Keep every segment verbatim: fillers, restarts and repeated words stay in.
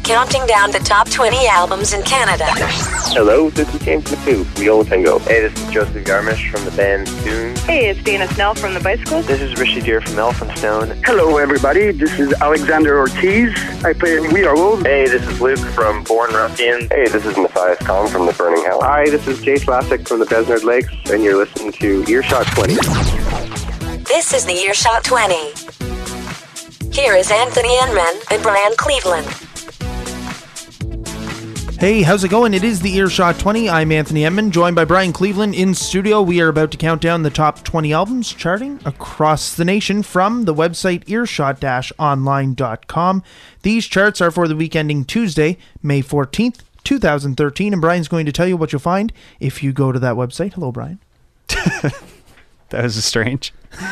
counting down the top twenty albums in Canada. Hello, this is James McHugh, Viola Tango. Hey, this is Joseph Garmish from the band Soon. Hey, it's Dana Snell from the Bicycles. This is Rishi Deer from Elphinstone. Hello, everybody. This is Alexander Ortiz. I play in We Are Wolves. Hey, this is Luke from Born Ruffians. Hey, this is Matthias Kahn from The Burning Hell. Hi, this is Jay Slassick from the Besnard Lakes, and you're listening to Earshot twenty. This is the Earshot twenty. Here is Anthony Enman and Brian Cleveland. Hey, how's it going? It is the Earshot twenty. I'm Anthony Enman, joined by Brian Cleveland in studio. We are about to count down the top twenty albums charting across the nation from the website earshot dash online dot com. These charts are for the week ending Tuesday, May fourteenth, twenty thirteen, and Brian's going to tell you what you'll find if you go to that website. Hello, Brian. That was strange.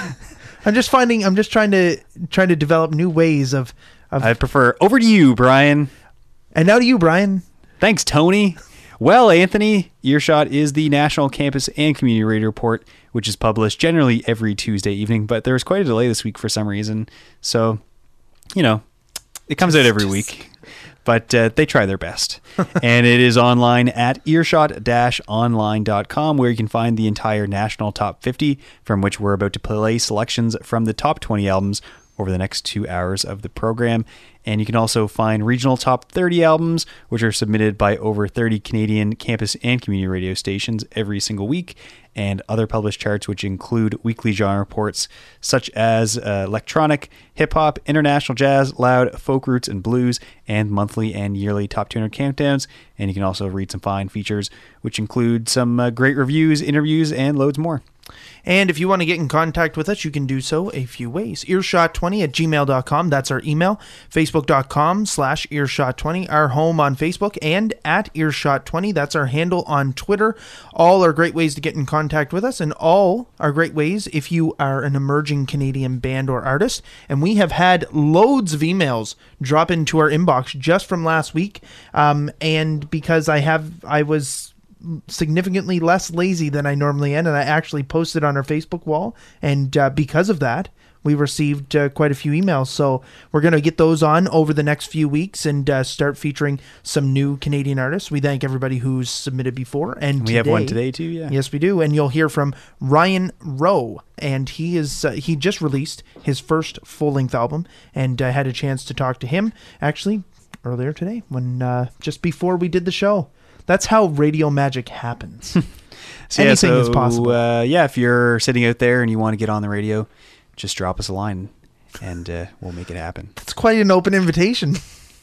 I'm just finding, I'm just trying to trying to develop new ways of, of... I prefer over to you, Brian. And now to you, Brian. Thanks, Tony. Well, Anthony, Earshot is the national campus and community radio report, which is published generally every Tuesday evening, but there was quite a delay this week for some reason. So, you know, it comes out every week, but uh, they try their best. And it is online at earshot dash online dot com, where you can find the entire national top fifty, from which we're about to play selections from the top twenty albums over the next two hours of the program. And you can also find regional top thirty albums, which are submitted by over thirty Canadian campus and community radio stations every single week, and other published charts, which include weekly genre reports such as uh, electronic, hip-hop, international jazz, loud, folk roots, and blues, and monthly and yearly top two hundred countdowns. And you can also read some fine features, which include some uh, great reviews, interviews, and loads more. And if you want to get in contact with us, you can do so a few ways. earshot twenty at gmail dot com. That's our email. Facebook dot com slash earshot twenty. Our home on Facebook, and at earshot twenty. That's our handle on Twitter. All are great ways to get in contact with us, and all are great ways if you are an emerging Canadian band or artist. And we have had loads of emails drop into our inbox just from last week. Um, and because I have, I was... significantly less lazy than I normally am, and I actually posted on our Facebook wall, and uh, because of that we received uh, quite a few emails, so we're going to get those on over the next few weeks and uh, start featuring some new Canadian artists. We thank everybody who's submitted before, and we today, have one today too. Yeah, yes we do, and you'll hear from Ryan Rowe, and he is uh, he just released his first full-length album, and I had a chance to talk to him actually earlier today when uh, just before we did the show. That's how radio magic happens. So, Anything yeah, so, is possible. Uh, yeah, if you're sitting out there and you want to get on the radio, just drop us a line, and uh, we'll make it happen. That's quite an open invitation.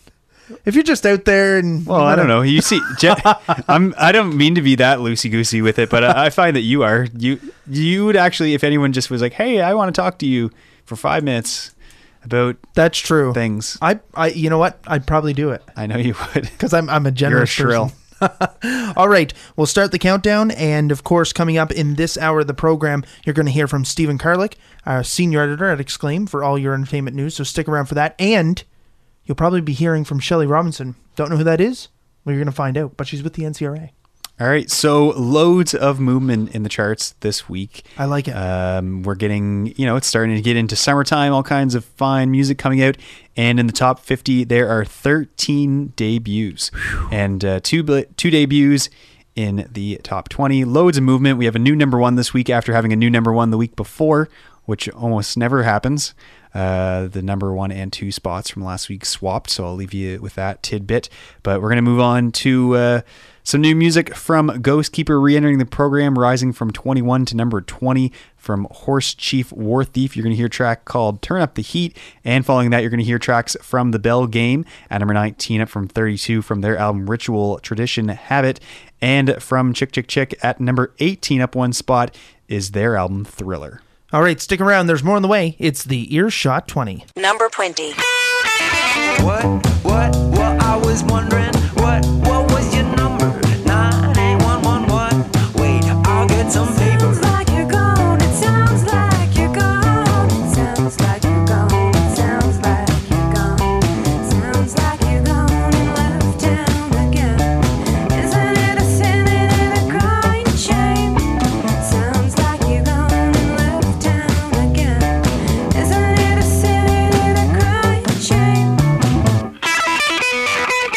If you're just out there and... Well, I don't know. You see, Je- I'm, I don't mean to be that loosey-goosey with it, but I, I find that you are. You you would actually, if anyone just was like, hey, I want to talk to you for five minutes about That's true. things. I, I, you know what? I'd probably do it. I know you would. Because I'm, I'm a generous You're a shrill. person. All right, we'll start the countdown, and of course, coming up in this hour of the program, you're going to hear from Stephen Karlik, our senior editor at Exclaim, for all your entertainment news, so stick around for that, and you'll probably be hearing from Shelley Robinson. Don't know who that is? Well, you're going to find out, but she's with the N C R A. All right, so loads of movement in the charts this week. I like it. Um, we're getting, you know, it's starting to get into summertime, all kinds of fine music coming out. And in the top fifty, there are thirteen debuts. Whew. And uh, two two debuts in the top twenty. Loads of movement. We have a new number one this week after having a new number one the week before, which almost never happens. Uh, the number one and two spots from last week swapped, so I'll leave you with that tidbit. But we're going to move on to uh, some new music from Ghost Keeper re-entering the program, rising from twenty-one to number twenty. From Horse Chief War Thief, you're going to hear a track called Turn Up the Heat, and following that, you're going to hear tracks from The Bell Game at number nineteen, up from thirty-two from their album Ritual Tradition Habit, and from Chick Chick Chick at number eighteen, up one spot, is their album Thriller. All right, stick around. There's more on the way. It's the Earshot twenty. Number twenty. What, what, what, I was wondering, what, what was your number? nine eight one one, what? Wait, I'll get some paper. Sounds like you're gone, it sounds like you're gone. It sounds like you're gone, it sounds like you're gone. Sounds like you're gone and left town again. Isn't it a sin and a crying shame? Sounds like you're gone and left town again. Isn't it a sin and a crying shame?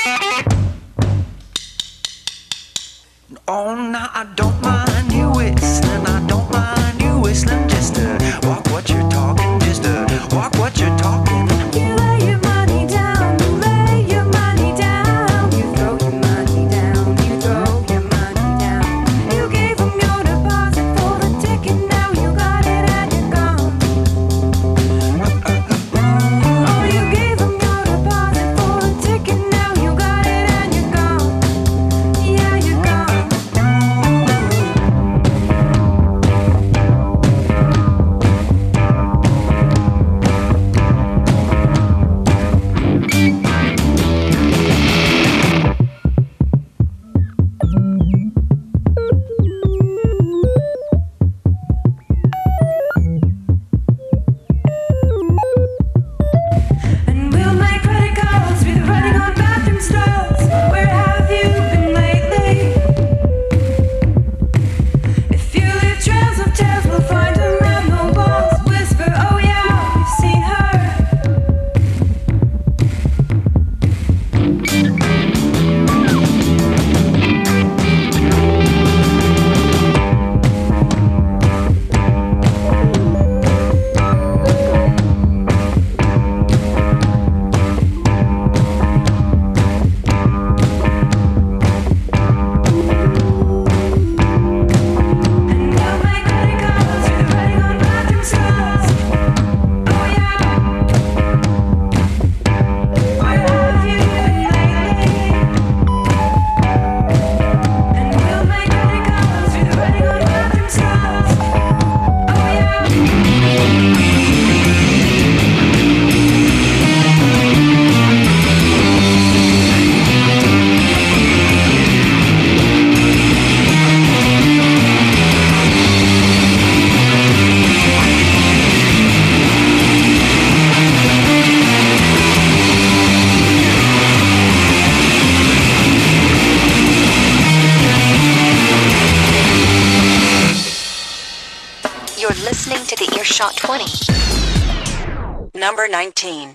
Earshot twenty. Number nineteen.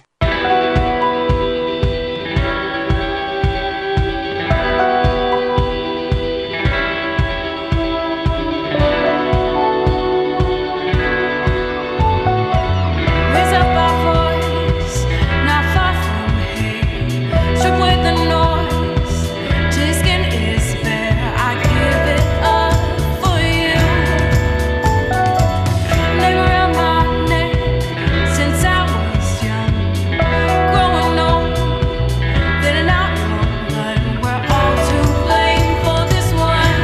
Raise up our voice, not far from here. Strip with the noise, till skin is bare. I give it up for you. Name around my neck since I was young. Growing old, letting out your blood. We're all to blame for this one.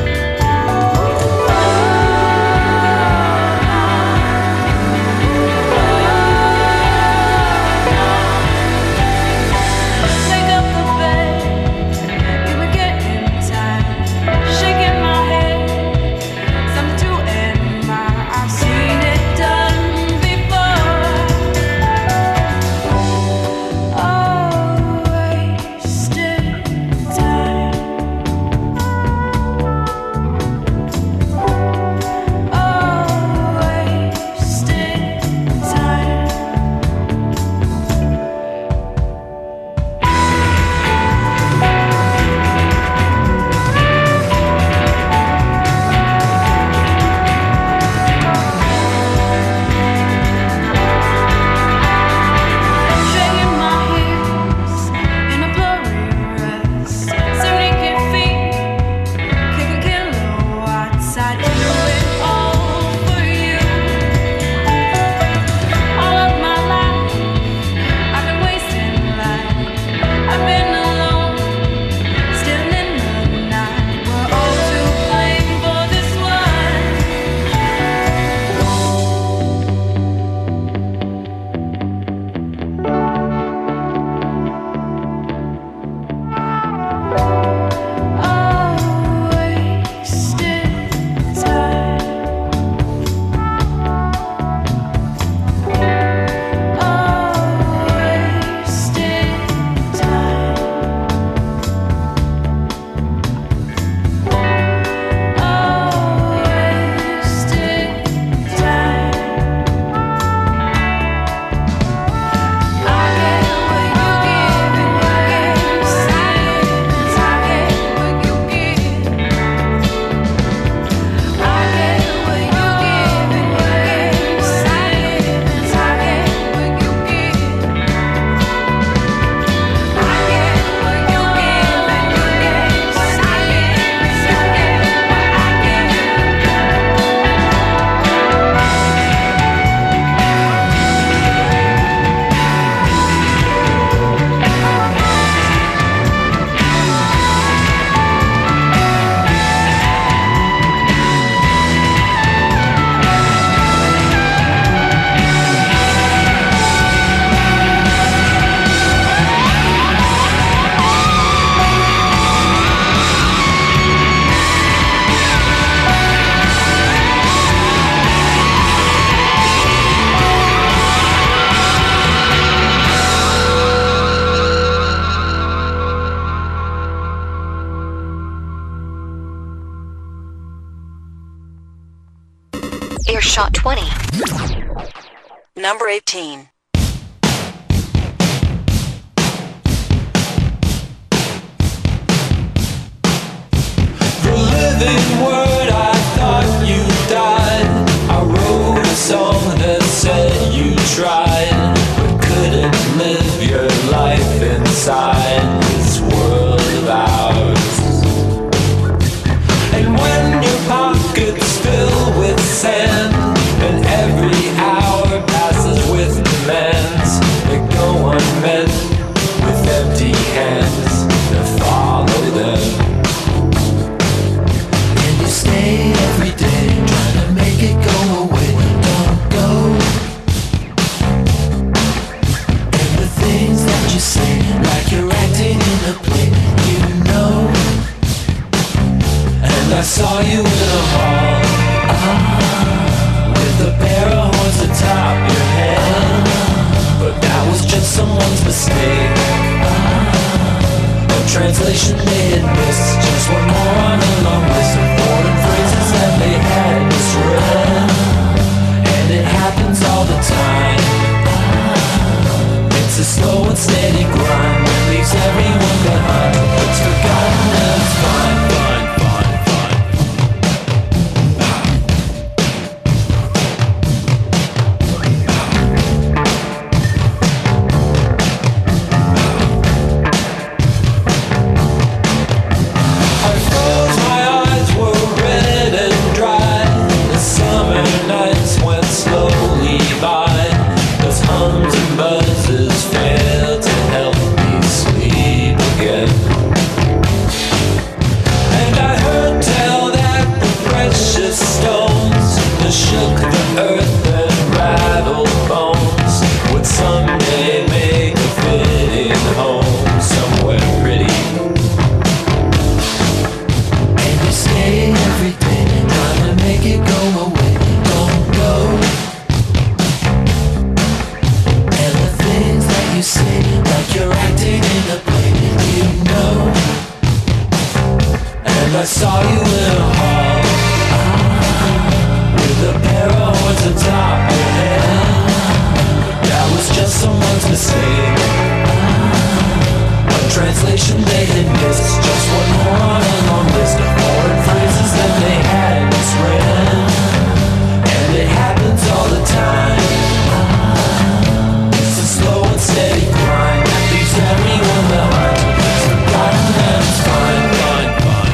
Take up the bed, you were getting tired. Shaking my head, something to admire. I've seen it done before. Oh, wasted time. Oh, wasted time. Dragging my heels in a blurry rest. Seventy-eight feet, kicking kilowatts. I'd do it all for you. All of my life, I've been wasting life. I've been alone, still in the night. We're all to blame for this one. Oh, wasted time. Oh, wasted time. Oh, wasted time. I get what you give and you get silence. I get what you give. I get what you give and you get silence. I get what you give. I get what you give and you get silence. I get what I give. Earshot twenty. Number eighteen. The living word, I thought you died. I wrote a song that said you tried, but couldn't live your life inside this world of ours. And when your pockets fill with sand, and every hour passes with demands that go unmet, with empty hands that follow them. And you stay every day trying to make it go away. Don't go. And the things that you say, like you're acting in a play, you know. And I saw you in a hall, ah, with a pair of horns atop your head. But that was just someone's mistake. Ah, a translation they had missed. Just one more on a long list of foreign phrases that they had misread. And it happened happens all the time. It's a slow and steady grind that leaves everyone behind. It's forgotten and it's fine, fine, fine, I froze, my eyes were red and dry. The summer nights went slowly by. Those hums and buzzes failed to help me sleep again. And I heard tell that the precious stones that shook the earth and rattled bones would someday make a fitting home somewhere pretty. And you stay every day, trying to make it go away. Don't go. And the things that you say, like you're acting in a play, you know. And I saw you in a hall, with a pair of horns atop your head. That was just someone's mistake. A translation they had missed, just one more on a long list of foreign phrases that they had misread. And it happens all the time. It's a slow and steady grind that leaves everyone behind. It's forgotten and it's fine, fine, fine,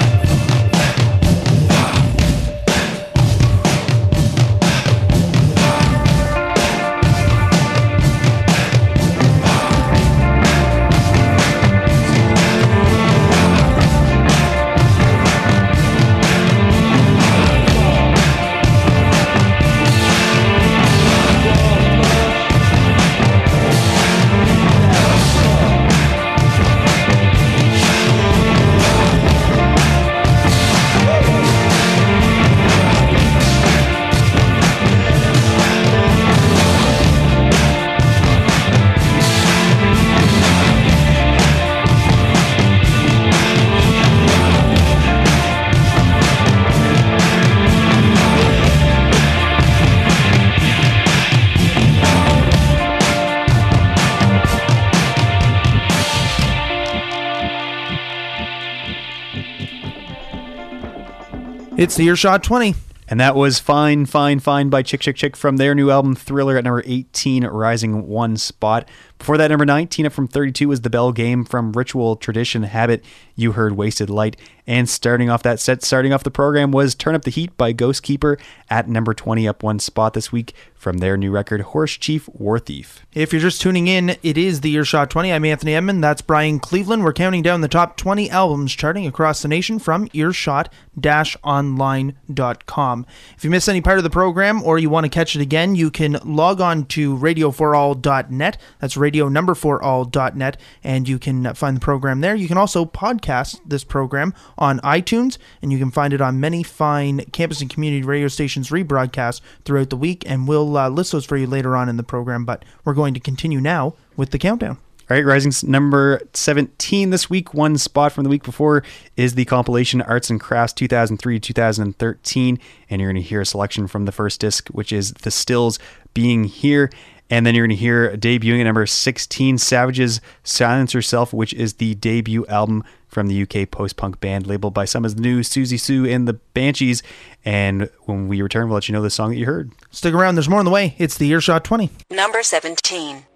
It's the Earshot twenty. And that was Fine, Fine, Fine by Chick, Chick, Chick from their new album Thriller at number eighteen, rising one spot. Before that, number nineteen up from thirty-two was The Bell Game from Ritual Tradition Habit. You heard Wasted Light. And starting off that set, starting off the program was Turn Up the Heat by Ghost Keeper at number twenty, up one spot this week from their new record Horse Chief War Thief. If you're just tuning in, it is the Earshot twenty. I'm Anthony Edmond. That's Brian Cleveland. We're counting down the top twenty albums charting across the nation from earshot dash online dot com. If you missed any part of the program or you want to catch it again, you can log on to radio for all dot net. That's radio number for all dot net, and you can find the program there. You can also podcast this program on iTunes, and you can find it on many fine campus and community radio stations rebroadcast throughout the week, and we'll uh, list those for you later on in the program, but we're going to continue now with the countdown. All right, rising number seventeen this week, one spot from the week before, is the compilation Arts and Crafts two thousand three to two thousand thirteen, and you're going to hear a selection from the first disc, which is The Stills Being Here. And then you're going to hear debuting at number sixteen, Savage's Silence Yourself, which is the debut album from the U K post-punk band labeled by some as the new Susie Sue and the Banshees. And when we return, we'll let you know the song that you heard. Stick around, there's more on the way. It's the Earshot twenty. Number seventeen.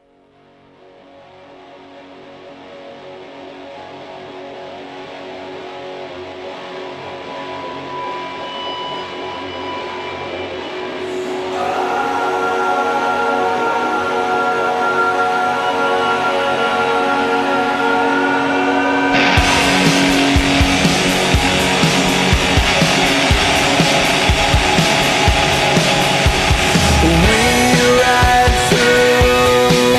We ride through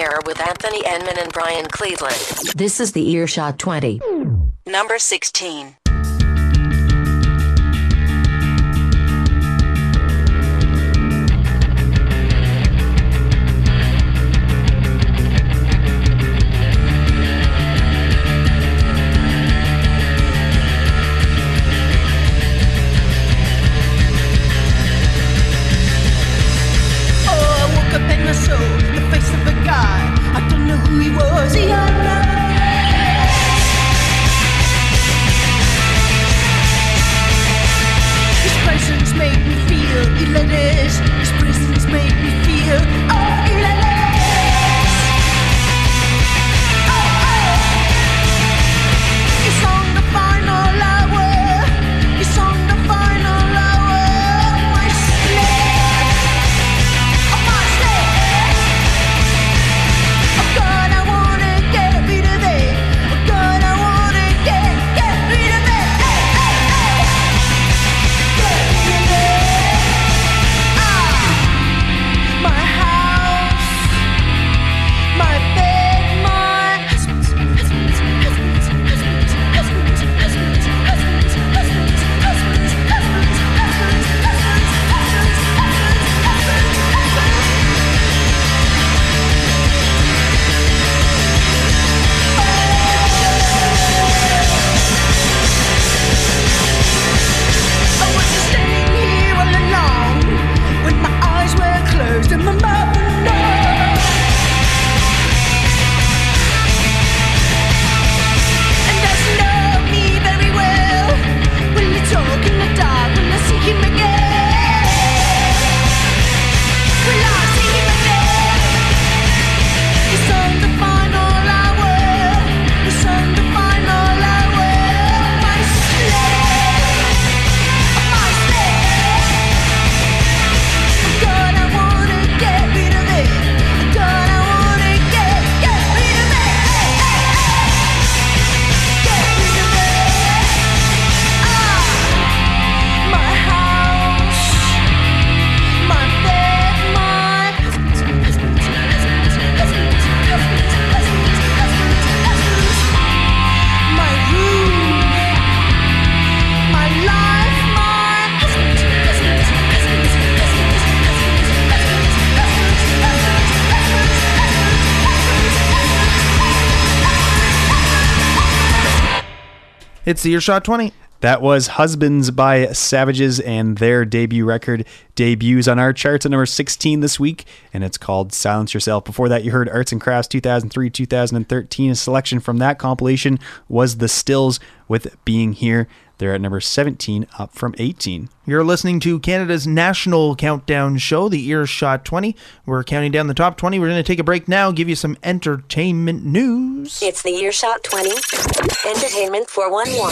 Air with Anthony Enman and Brian Cleveland. This is the Earshot twenty. Number sixteen. It's the Earshot twenty. That was Husbands by Savages, and their debut record debuts on our charts at number sixteen this week, and it's called Silence Yourself. Before that, you heard Arts and Crafts two thousand three to two thousand thirteen. A selection from that compilation was The Stills with Being Here. They're at number seventeen, up from eighteen. You're listening to Canada's national countdown show, the Earshot twenty. We're counting down the top twenty. We're going to take a break now, give you some entertainment news. It's the Earshot twenty. Entertainment four one one.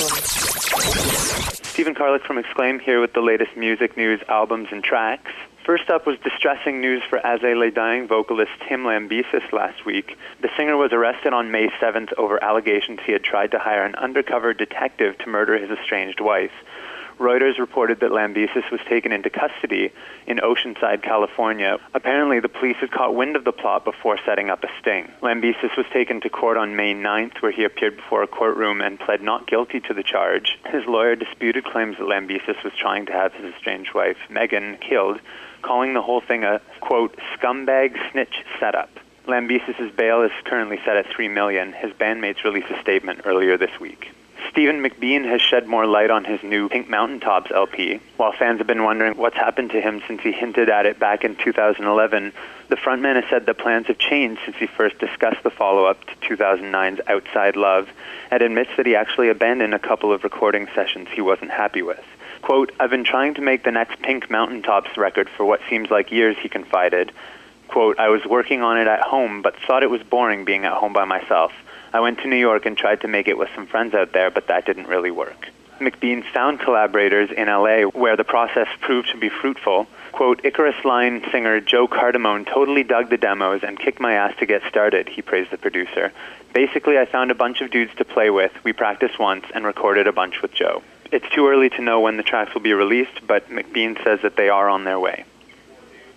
Stephen Carlick from Exclaim here with the latest music news, albums, and tracks. First up was distressing news for As I Lay Dying vocalist Tim Lambesis last week. The singer was arrested on May seventh over allegations he had tried to hire an undercover detective to murder his estranged wife. Reuters reported that Lambesis was taken into custody in Oceanside, California. Apparently, the police had caught wind of the plot before setting up a sting. Lambesis was taken to court on May ninth, where he appeared before a courtroom and pled not guilty to the charge. His lawyer disputed claims that Lambesis was trying to have his estranged wife, Megan, killed, calling the whole thing a, quote, scumbag snitch setup. Lambesis' bail is currently set at three million dollars. His bandmates released a statement earlier this week. Stephen McBean has shed more light on his new Pink Mountaintops L P. While fans have been wondering what's happened to him since he hinted at it back in two thousand eleven, the frontman has said that plans have changed since he first discussed the follow-up to two thousand nine's Outside Love, and admits that he actually abandoned a couple of recording sessions he wasn't happy with. Quote, I've been trying to make the next Pink Mountaintops record for what seems like years, he confided. Quote, I was working on it at home, but thought it was boring being at home by myself. I went to New York and tried to make it with some friends out there, but that didn't really work. McBean found collaborators in L A where the process proved to be fruitful. Quote, Icarus Line singer Joe Cardamone totally dug the demos and kicked my ass to get started, he praised the producer. Basically, I found a bunch of dudes to play with, we practiced once, and recorded a bunch with Joe. It's too early to know when the tracks will be released, but McBean says that they are on their way.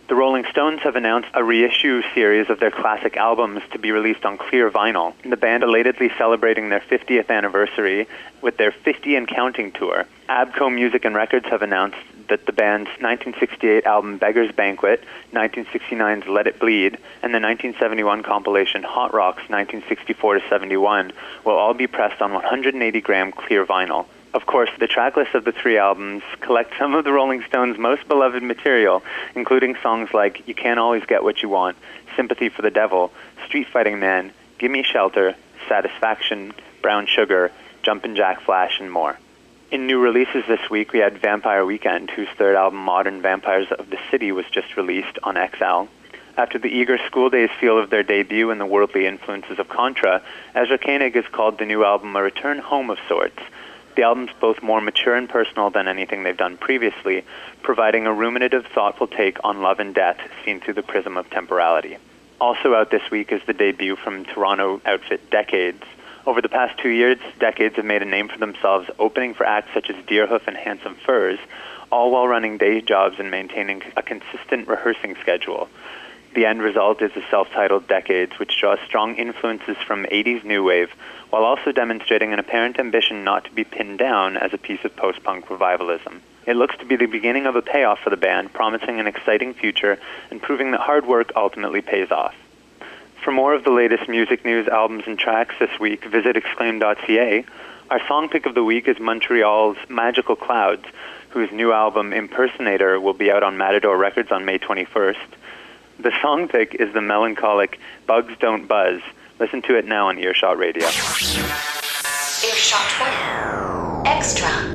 The Rolling Stones have announced a reissue series of their classic albums to be released on clear vinyl. The band belatedly celebrating their fiftieth anniversary with their fifty and Counting tour. Abco Music and Records have announced that the band's nineteen sixty-eight album Beggar's Banquet, nineteen sixty-nine's Let It Bleed, and the nineteen seventy-one compilation Hot Rocks nineteen sixty-four to seventy-one will all be pressed on one hundred eighty gram clear vinyl. Of course, the track list of the three albums collect some of the Rolling Stones' most beloved material, including songs like You Can't Always Get What You Want, Sympathy for the Devil, Street Fighting Man, Gimme Shelter, Satisfaction, Brown Sugar, Jumpin' Jack Flash, and more. In new releases this week, we had Vampire Weekend, whose third album, Modern Vampires of the City, was just released on X L. After the eager school days feel of their debut and the worldly influences of Contra, Ezra Koenig has called the new album a return home of sorts. The album's both more mature and personal than anything they've done previously, providing a ruminative, thoughtful take on love and death seen through the prism of temporality. Also out this week is the debut from Toronto outfit Decades. Over the past two years, Decades have made a name for themselves, opening for acts such as Deerhoof and Handsome Furs, all while running day jobs and maintaining a consistent rehearsing schedule. The end result is the self-titled Decades, which draws strong influences from eighties new wave, while also demonstrating an apparent ambition not to be pinned down as a piece of post-punk revivalism. It looks to be the beginning of a payoff for the band, promising an exciting future and proving that hard work ultimately pays off. For more of the latest music news, albums, and tracks this week, visit exclaim dot c a. Our song pick of the week is Montreal's Magical Clouds, whose new album, Impersonator, will be out on Matador Records on May twenty-first. The song pick is the melancholic Bugs Don't Buzz. Listen to it now on Earshot Radio. Earshot twenty. Extra.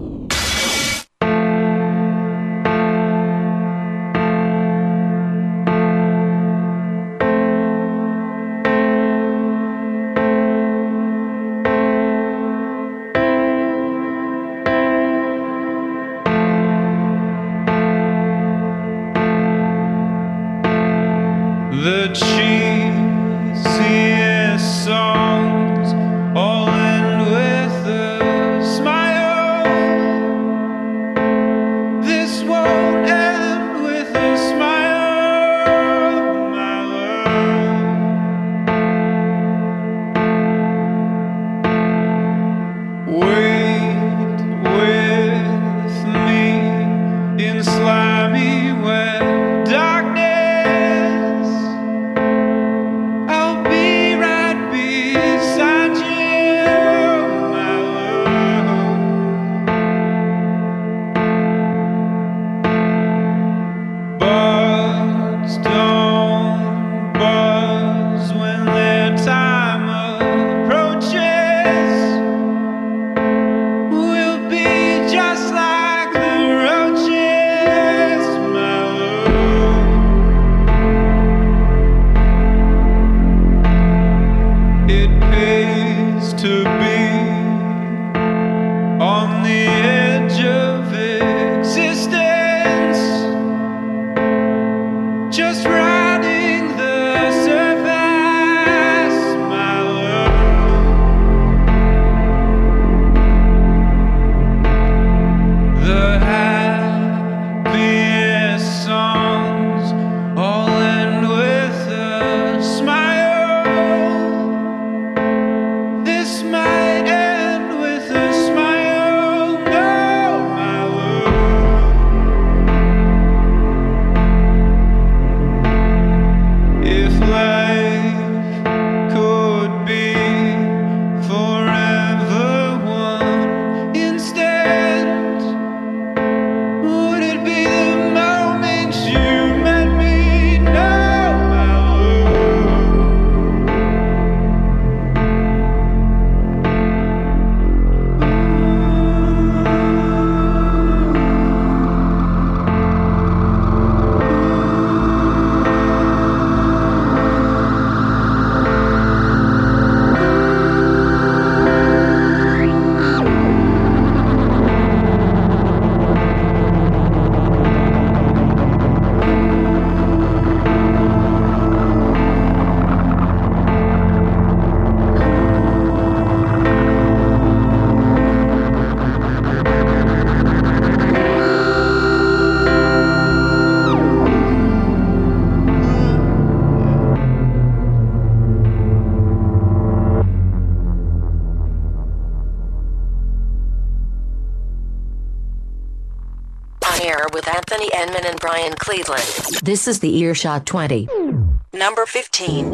The cheesiest songs all end with a smile. This won't end with a smile, my love. Wait with me in slimy wet darkness. air with Anthony Enman and Brian Cleveland. This is the Earshot twenty. Number fifteen.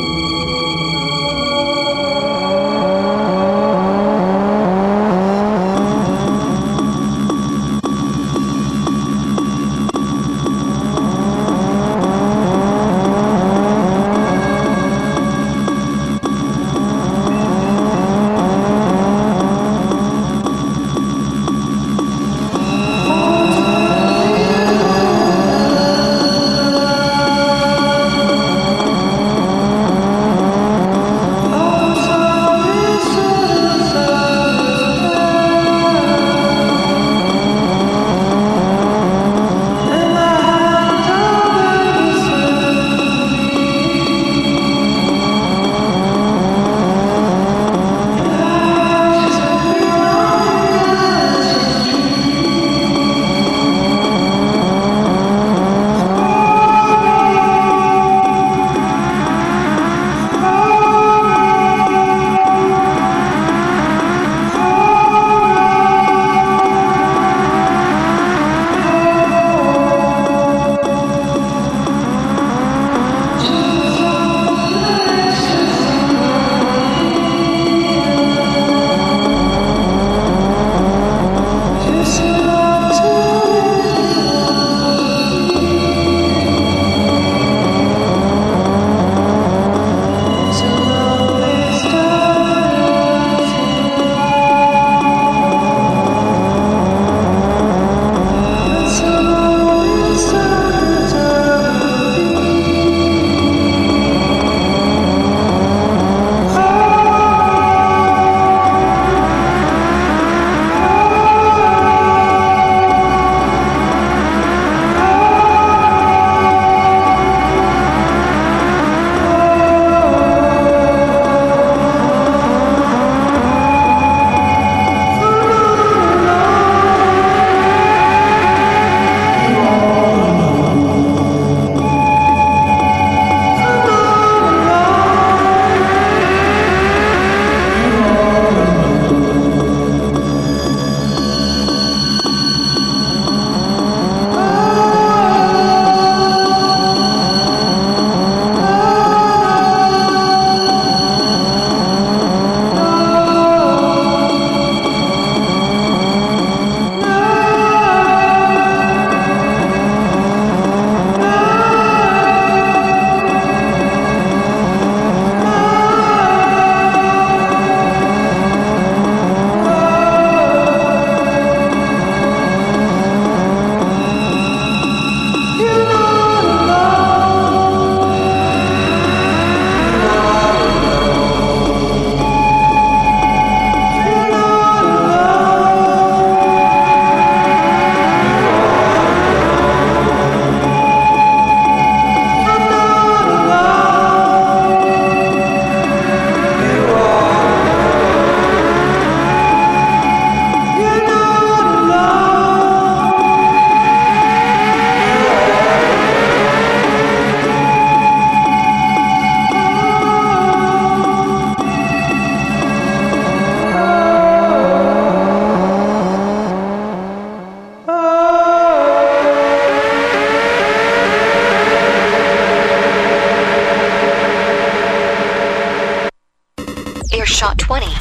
Earshot twenty.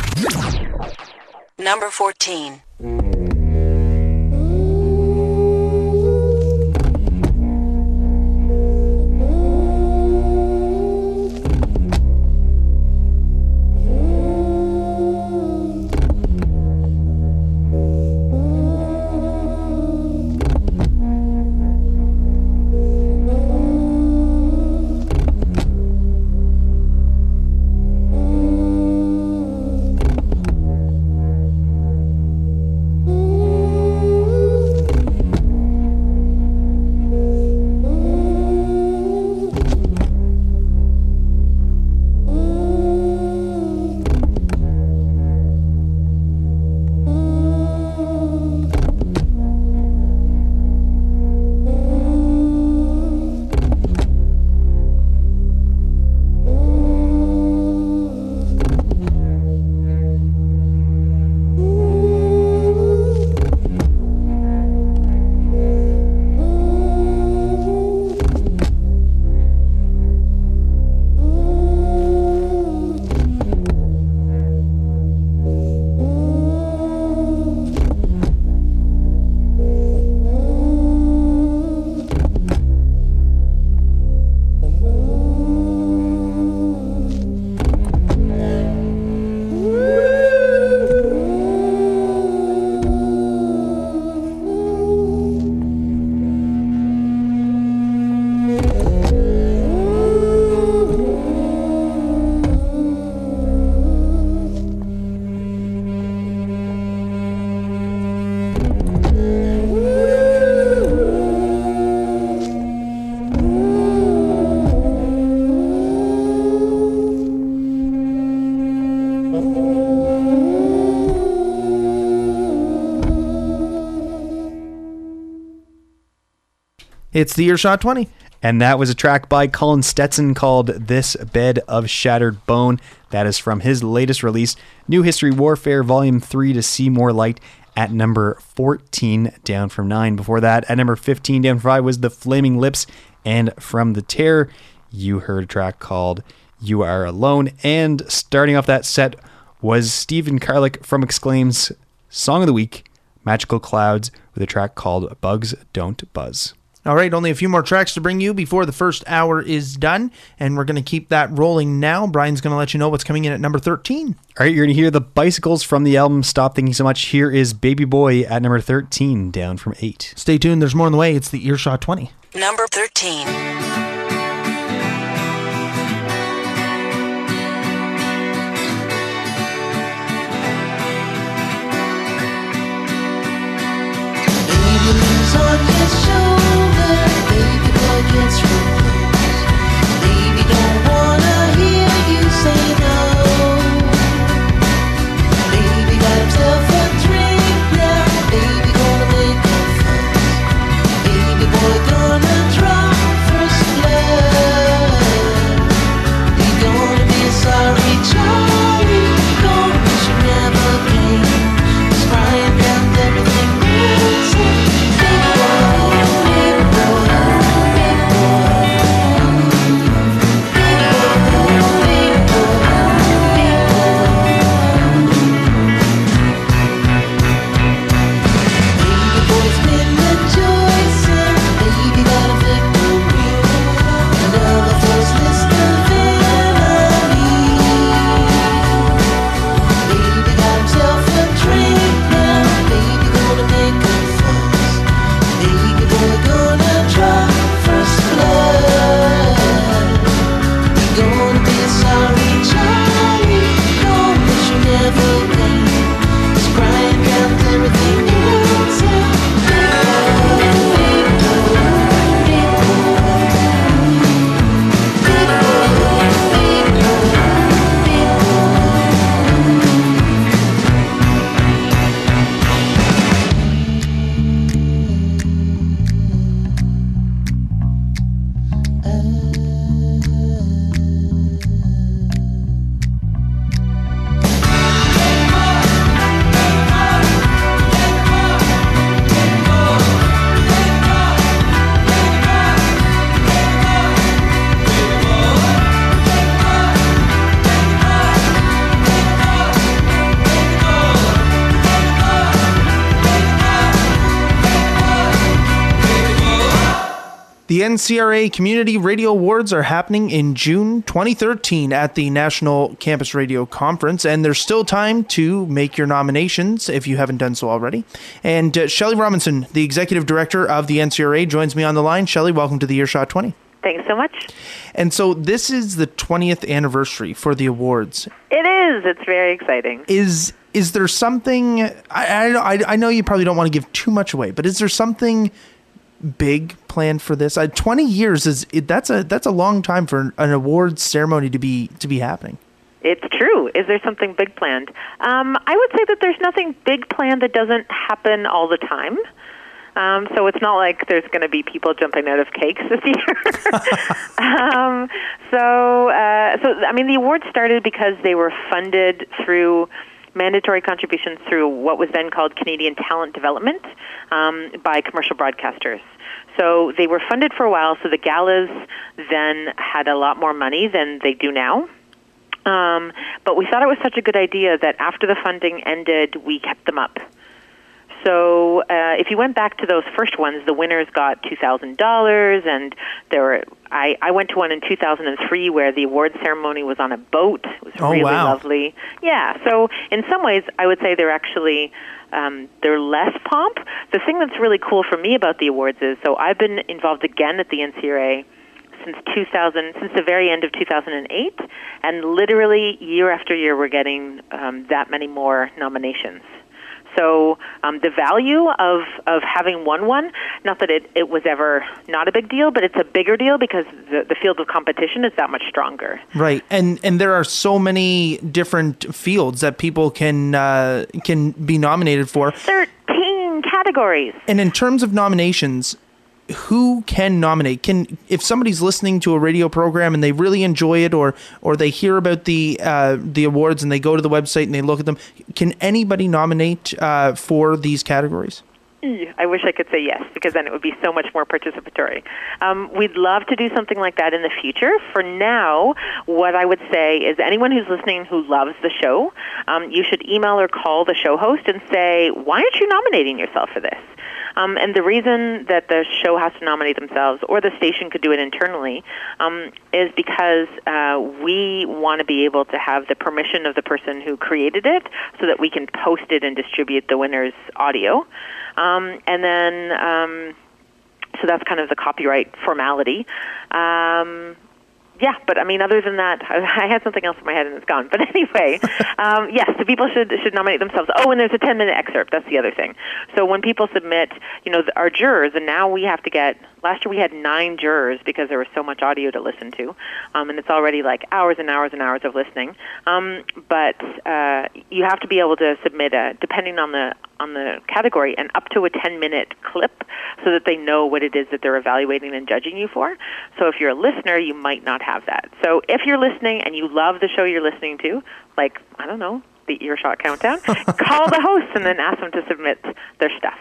Number fourteen. It's the Earshot twenty. And that was a track by Colin Stetson called This Bed of Shattered Bone. That is from his latest release, New History Warfare Volume three, to see more light, at number fourteen, down from nine. Before that, at number fifteen, down from five, was The Flaming Lips. And from The Terror, you heard a track called You Are Alone. And starting off that set was Stephen Karlik from Exclaim's Song of the Week, Magical Clouds, with a track called Bugs Don't Buzz. All right, only a few more tracks to bring you before the first hour is done, and we're going to keep that rolling now. Brian's going to let you know what's coming in at number thirteen. All right, you're going to hear the Bicycles from the album Stop Thinking So Much. Here is Baby Boy at number thirteen, down from eight. Stay tuned, there's more on the way. It's the Earshot twenty. Number thirteen. Baby's on his shoulder, baby boy gets real close. Baby don't wanna hear you say no. Baby got himself a drink now, baby gonna make a fuss. Baby boy gonna drop first blood. He gonna be a sorry Charlie, gonna wish you never came. He's crying down everything else. The N C R A Community Radio Awards are happening in June twenty thirteen at the National Campus Radio Conference, and there's still time to make your nominations if you haven't done so already. And uh, Shelley Robinson, the Executive Director of the N C R A, joins me on the line. Shelley, welcome to the Earshot twenty. Thanks so much. And so this is the twentieth anniversary for the awards. It is. It's very exciting. Is is there something, I, I, I know you probably don't want to give too much away, but is there something big planned for this? Uh, twenty years is it, that's a that's a long time for an awards ceremony to be to be happening. It's true. Is there something big planned? Um, I would say that there's nothing big planned that doesn't happen all the time. Um, so it's not like there's going to be people jumping out of cakes this year. um, so, uh, so I mean, the awards started because they were funded through mandatory contributions through what was then called Canadian Talent Development um, by commercial broadcasters. So they were funded for a while, so the galas then had a lot more money than they do now. Um, but we thought it was such a good idea that after the funding ended, we kept them up. So uh, if you went back to those first ones, the winners got two thousand dollars, and there were. I, I went to one in two thousand three where the award ceremony was on a boat. It was Oh, really wow. lovely. Yeah. So in some ways, I would say they're actually um, they're less pomp. The thing that's really cool for me about the awards is, so I've been involved again at the N C R A since two thousand, since the very end of two thousand eight, and literally year after year, we're getting um, that many more nominations. So um, the value of, of having won one, not that it, it was ever not a big deal, but it's a bigger deal because the, the field of competition is that much stronger. Right, and and there are so many different fields that people can uh, can be nominated for. thirteen categories. And in terms of nominations, who can nominate? Can if somebody's listening to a radio program and they really enjoy it, or or they hear about the uh, the awards and they go to the website and they look at them, can anybody nominate uh, for these categories? I wish I could say yes, because then it would be so much more participatory. Um, we'd love to do something like that in the future. For now, what I would say is anyone who's listening who loves the show, um, you should email or call the show host and say, why aren't you nominating yourself for this? Um, and the reason that the show has to nominate themselves, or the station could do it internally, um, is because uh, we want to be able to have the permission of the person who created it so that we can post it and distribute the winner's audio. Um, and then, um, so that's kind of the copyright formality. Um, yeah, but I mean, other than that, I, I had something else in my head and it's gone. But anyway, um, yes, the people should should nominate themselves. Oh, and there's a ten-minute excerpt. That's the other thing. So when people submit, you know, the, our jurors, and now we have to get, last year we had nine jurors because there was so much audio to listen to, um, and it's already like hours and hours and hours of listening. Um, but uh, you have to be able to submit, a, depending on the on the category, and up to a ten-minute clip so that they know what it is that they're evaluating and judging you for. So if you're a listener, you might not have that. So if you're listening and you love the show you're listening to, like, I don't know, the Earshot Countdown, call the host and then ask them to submit their stuff.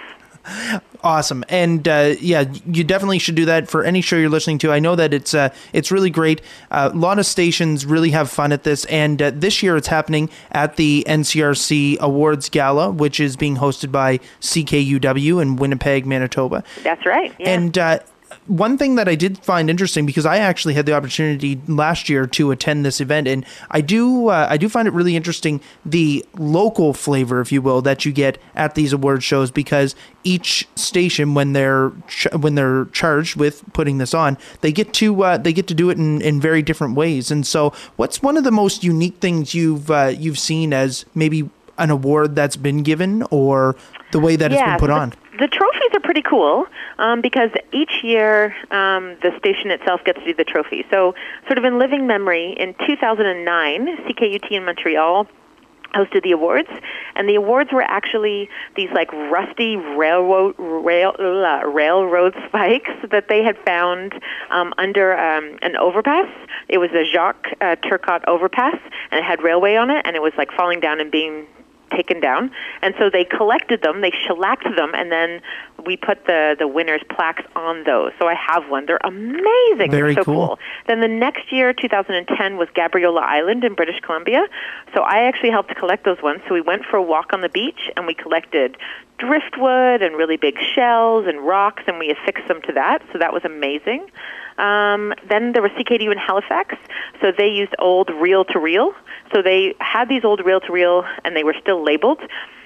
Awesome. And uh, yeah, you definitely should do that for any show you're listening to. I know that it's uh, it's really great. Uh, a lot of stations really have fun at this. And uh, this year it's happening at the N C R C Awards Gala, which is being hosted by C K U W in Winnipeg, Manitoba. That's right. Yeah. And uh, one thing that I did find interesting, because I actually had the opportunity last year to attend this event, and I do uh, I do find it really interesting, the local flavor, if you will, that you get at these award shows, because each station, when they're ch- when they're charged with putting this on, they get to uh, they get to do it in, in very different ways. And so, what's one of the most unique things you've uh, you've seen as maybe an award that's been given, or the way that yeah, it's been put so on? The, the trophies are pretty cool um, because each year um, the station itself gets to do the trophy. So sort of in living memory, in two thousand nine, C K U T in Montreal hosted the awards, and the awards were actually these like rusty railroad rail, uh, railroad spikes that they had found um, under um, an overpass. It was a Jacques uh, Turcotte overpass, and it had railway on it, and it was like falling down and being taken down. And so they collected them, they shellacked them, and then we put the, the winners' plaques on those. So I have one. They're amazing. Very They're so cool. cool. Then the next year, two thousand ten, was Gabriola Island in British Columbia. So I actually helped collect those ones. So we went for a walk on the beach, and we collected driftwood and really big shells and rocks, and we affixed them to that. So that was amazing. Um, then there was C K D U in Halifax. So they used old reel-to-reel. So they had these old reel-to-reel, and they were still labeled.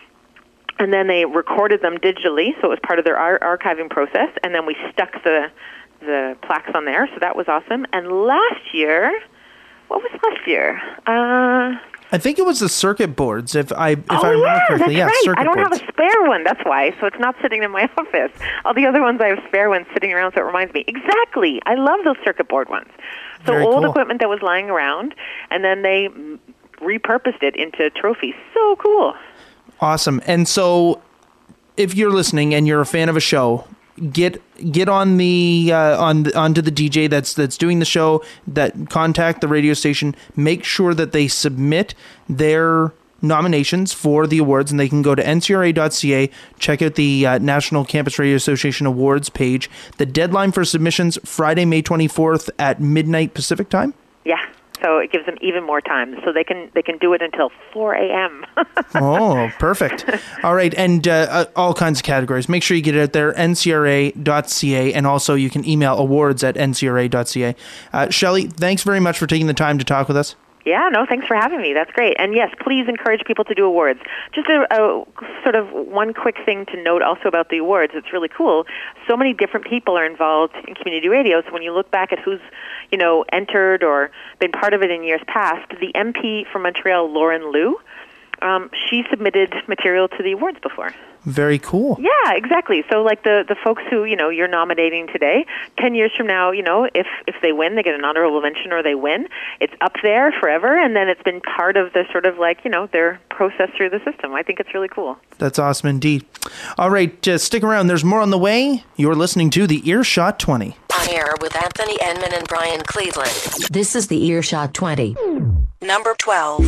And then they recorded them digitally, so it was part of their ar- archiving process. And then we stuck the the plaques on there, so that was awesome. And last year, what was last year? Uh, I think it was the circuit boards, if I if oh, I remember yeah, correctly. that's Yeah, right. circuit I don't boards. have a spare one, that's why. So it's not sitting in my office. All the other ones, I have spare ones sitting around, so it reminds me. Exactly. I love those circuit board ones. So Very old cool. equipment that was lying around, and then they mm, repurposed it into trophies. So cool. Awesome. And so, if you're listening and you're a fan of a show, get get on the uh, on onto the D J that's that's doing the show. That contact the radio station. Make sure that they submit their nominations for the awards, and they can go to N C R A dot C A, check out the uh, National Campus Radio Association Awards page. The deadline for submissions, Friday, May twenty-fourth at midnight Pacific time. Yeah. So it gives them even more time, so they can they can do it until four a.m. Oh, perfect. All right, and uh, uh, all kinds of categories. Make sure you get it out there, N C R A dot C A, and also you can email awards at N C R A dot C A. Uh, Shelley, thanks very much for taking the time to talk with us. Yeah, no, thanks for having me. That's great. And yes, please encourage people to do awards. Just a, a sort of one quick thing to note also about the awards. It's really cool. So many different people are involved in community radio. So when you look back at who's, you know, entered or been part of it in years past, the M P from Montreal, Lauren Liu, um, she submitted material to the awards before. Very cool. Yeah, exactly. So like the, the folks who, you know, you're nominating today, ten years from now, you know, if, if they win, they get an honorable mention or they win, it's up there forever, and then it's been part of the sort of like, you know, their process through the system. I think it's really cool. That's awesome indeed. All right, just stick around. There's more on the way. You're listening to the Earshot twenty. On air with Anthony Enman and Brian Cleveland. This is the Earshot twenty. Number twelve.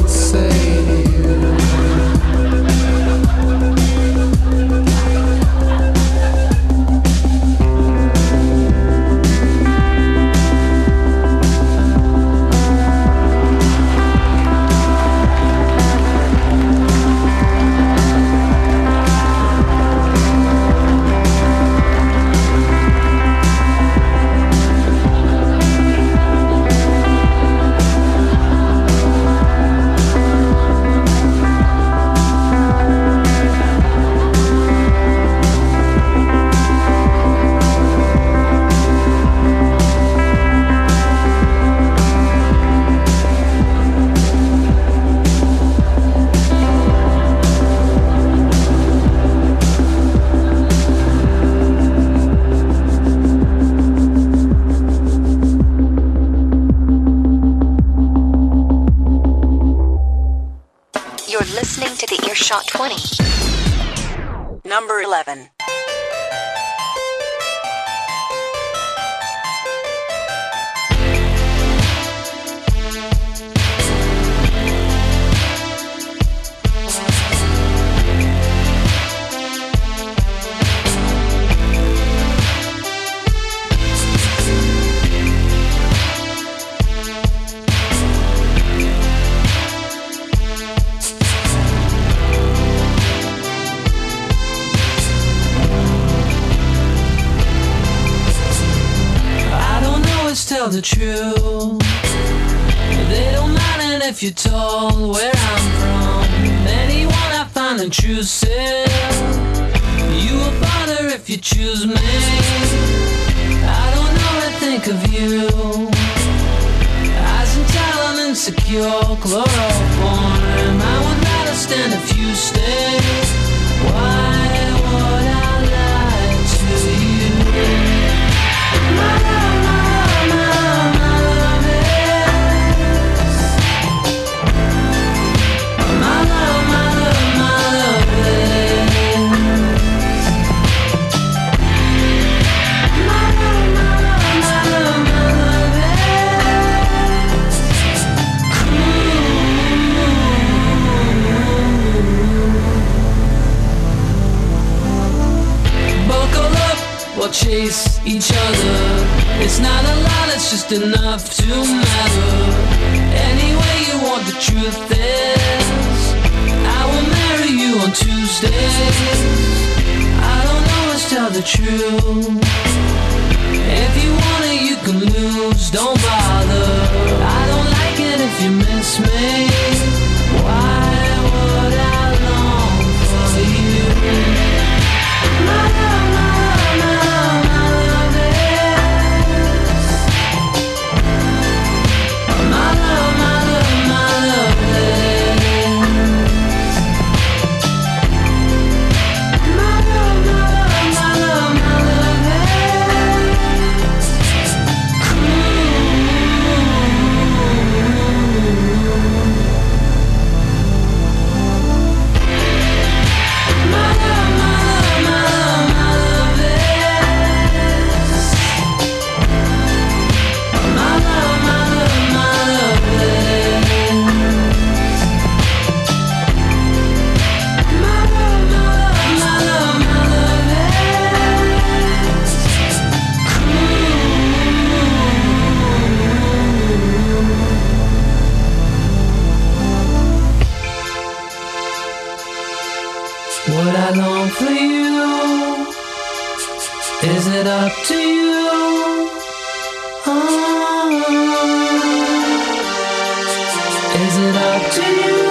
listening to the Earshot twenty. Number eleven. Tell the truth. They don't mind if you're told where I'm from. Anyone I find intrusive. You a bother if you choose me. I don't know what I think of you. Eyes and talent insecure, chloroform. I would rather stand if you stay. Why would I lie to you? My love, my we'll chase each other. It's not a lot, it's just enough to matter. Anyway you want the truth is, I will marry you on Tuesdays. I don't always tell the truth. If you want it you can lose, don't bother. I don't like it if you miss me. Why would I long for you? My love, my would I long for you? Is it up to you? Oh, is it up to you?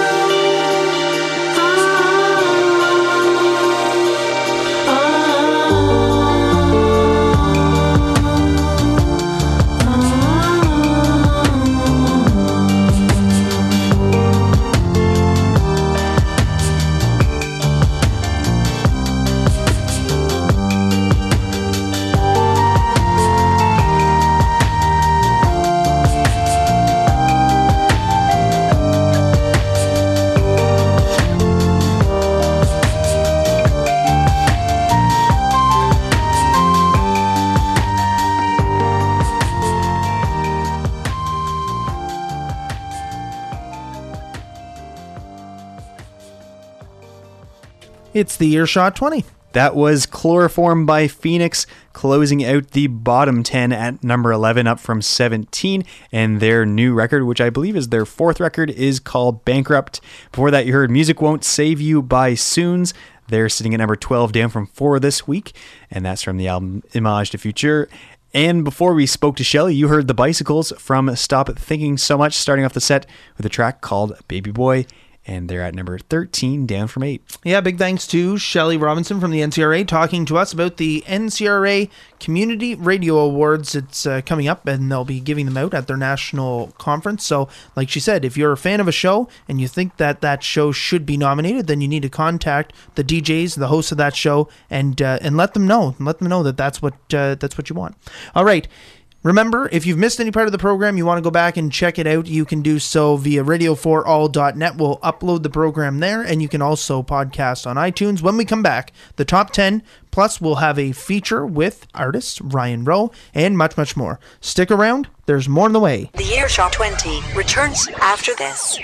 It's the Earshot twenty. That was Chloroform by Phoenix, closing out the bottom ten at number eleven, up from seventeen. And their new record, which I believe is their fourth record, is called Bankrupt. Before that, you heard Music Won't Save You by Soons. They're sitting at number twelve, down from four this week. And that's from the album Image de Future. And before we spoke to Shelley, you heard The Bicycles from Stop Thinking So Much, starting off the set with a track called Baby Boy. And they're at number thirteen, down from eight. Yeah, big thanks to Shelley Robinson from the N C R A talking to us about the N C R A Community Radio Awards. It's uh, coming up, and they'll be giving them out at their national conference. So, like she said, if you're a fan of a show and you think that that show should be nominated, then you need to contact the D Js, the hosts of that show, and uh, and let them know. Let them know that that's what uh, that's what you want. All right. Remember, if you've missed any part of the program, you want to go back and check it out, you can do so via radio four all dot net. We'll upload the program there, and you can also podcast on iTunes. When we come back, the top ten, plus we'll have a feature with artist Ryan Rowe, and much, much more. Stick around. There's more on the way. The Earshot twenty returns after this.